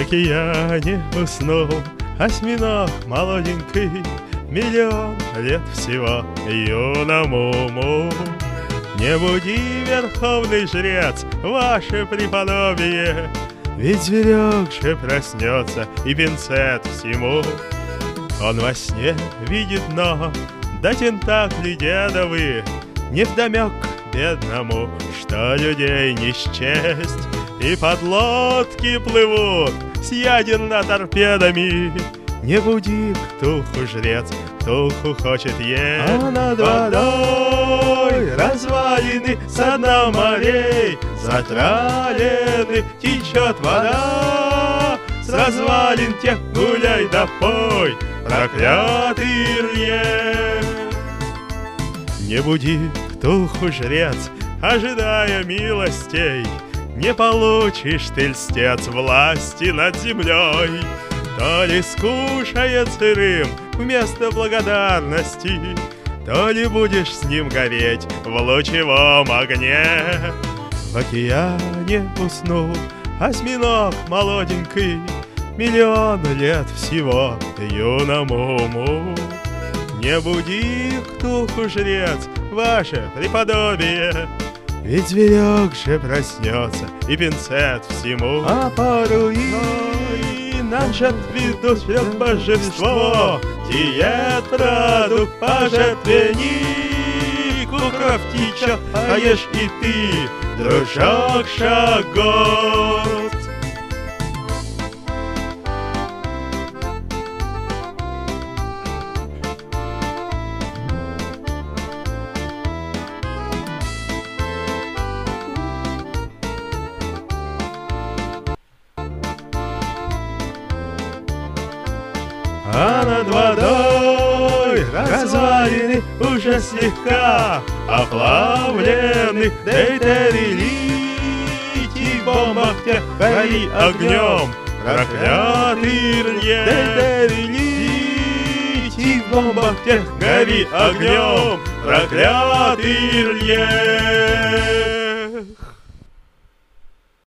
океане уснул осьминог молоденький, миллион лет всего юному уму. Не буди, верховный жрец, ваше преподобие, ведь зверек же проснется и пинцет всему. Он во сне видит дно, да тентакли дедовы, невдомек бедному, что людей не счесть. И подлодки плывут с ядерно-торпедами. Не буди, ктулху жрец, ктулху хочет есть. А над водой развалины со дна морей, затралены течет вода. С развалин тех гуляй да пой, проклятый Илье. Не буди, ктулху жрец, ожидая милостей, не получишь ты, льстец, власти над землей. То ли скушает сырым вместо благодарности, то ли будешь с ним гореть в лучевом огне. В океане уснул осьминог молоденький, миллион лет всего юному уму. Не буди, ктулху жрец, ваше преподобие, ведь зверек же проснется и пинцет всему. А порой нам же отведут все божество, диет продукт пожертвенник. Кукров птича, а ешь и ты, дружок Шагот. А над водой развалины уже слегка оплавлены дейтерилити. В бомбах тех гори огнем, проклятый Илье. Дейтерилити, в бомбах тех гори огнем, проклятый Илье.